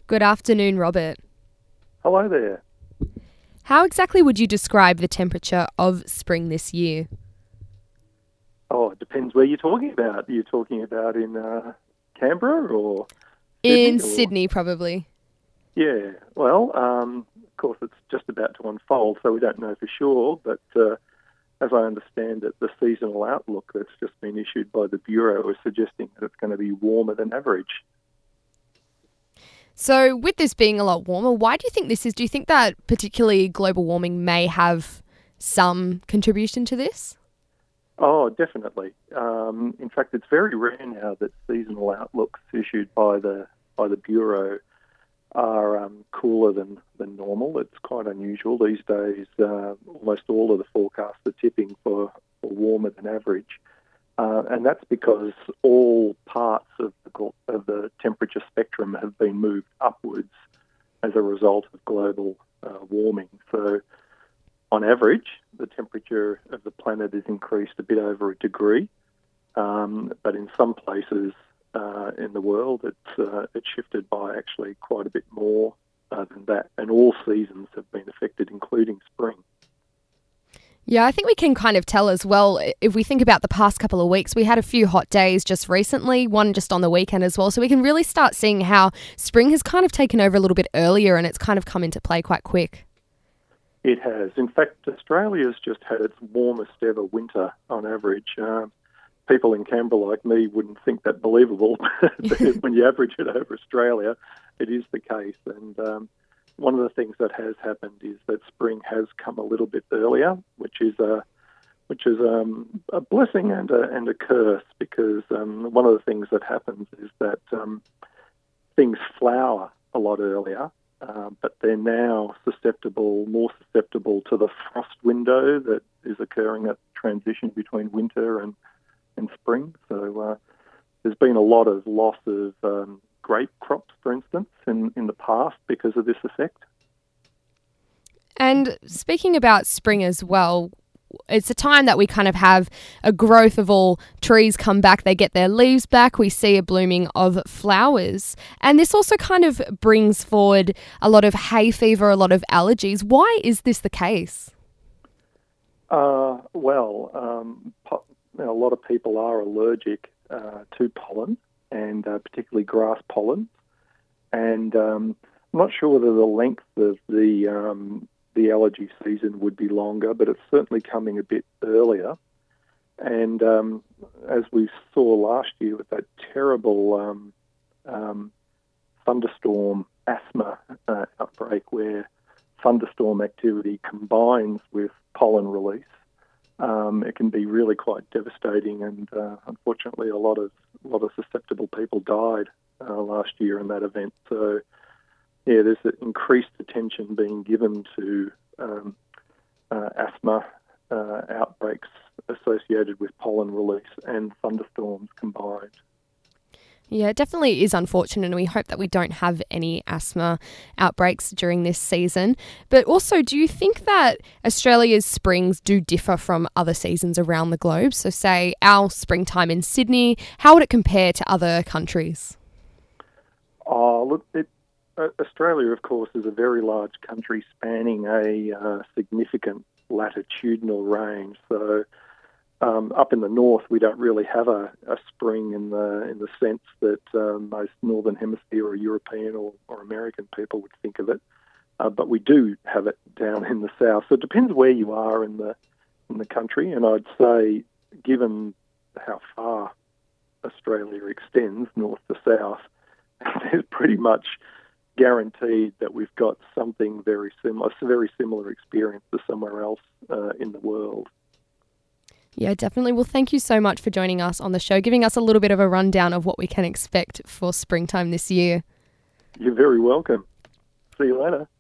Good afternoon, Robert. Hello there. How exactly would you describe the temperature of spring this year? Oh, it depends where you're talking about. Are you talking about in Canberra or In Sydney? Sydney, probably. Yeah, well, of course it's just about to unfold, so we don't know for sure, but as I understand it, the seasonal outlook that's just been issued by the Bureau is suggesting that it's going to be warmer than average. So with this being a lot warmer, why do you think this is? Do you think that particularly global warming may have some contribution to this? Oh, definitely. In fact, it's very rare now that seasonal outlooks issued by the Bureau are cooler than normal. It's quite unusual these days. Almost all of the forecasts are tipping for warmer than average, and that's because all parts of the temperature spectrum have been moved upwards as a result of global warming. So, on average, the temperature of the planet has increased a bit over a degree, but in some places in the world, it's shifted by actually quite a bit more than that. And all seasons have been affected, including spring. Yeah, I think we can kind of tell as well. If we think about the past couple of weeks, we had a few hot days just recently, one just on the weekend as well. So we can really start seeing how spring has kind of taken over a little bit earlier and it's kind of come into play quite quick. It has. In fact, Australia's just had its warmest ever winter on average. People in Canberra like me wouldn't think that believable, but when you average it over Australia, it is the case. And one of the things that has happened is that spring has come a little bit earlier, which is a blessing and a curse, because one of the things that happens is that things flower a lot earlier, but they're now more susceptible to the frost window that is occurring at transition between winter and spring. So there's been a lot of loss of grape crops, for instance, in the past because of this effect. And speaking about spring as well, it's a time that we kind of have a growth of all trees come back, they get their leaves back, we see a blooming of flowers. And this also kind of brings forward a lot of hay fever, a lot of allergies. Why is this the case? A lot of people are allergic to pollen, and particularly grass pollen. And I'm not sure whether the length of the allergy season would be longer, but it's certainly coming a bit earlier. And as we saw last year with that terrible thunderstorm asthma outbreak, where thunderstorm activity combines with pollen release, it can be really quite devastating. And unfortunately, a lot of susceptible people died last year in that event. So, yeah, there's increased attention being given to asthma outbreaks associated with pollen release and thunderstorms combined. Yeah, it definitely is unfortunate, and we hope that we don't have any asthma outbreaks during this season. But also, do you think that Australia's springs do differ from other seasons around the globe? So say our springtime in Sydney, how would it compare to other countries? Australia, of course, is a very large country spanning a significant latitudinal range. So up in the north, we don't really have a spring in the sense that most Northern Hemisphere or European or American people would think of it. But we do have it down in the south. So it depends where you are in the country. And I'd say, given how far Australia extends north to south, there's pretty much guaranteed that we've got something very similar experience to somewhere else in the world. Yeah, definitely. Well, thank you so much for joining us on the show, giving us a little bit of a rundown of what we can expect for springtime this year. You're very welcome. See you later.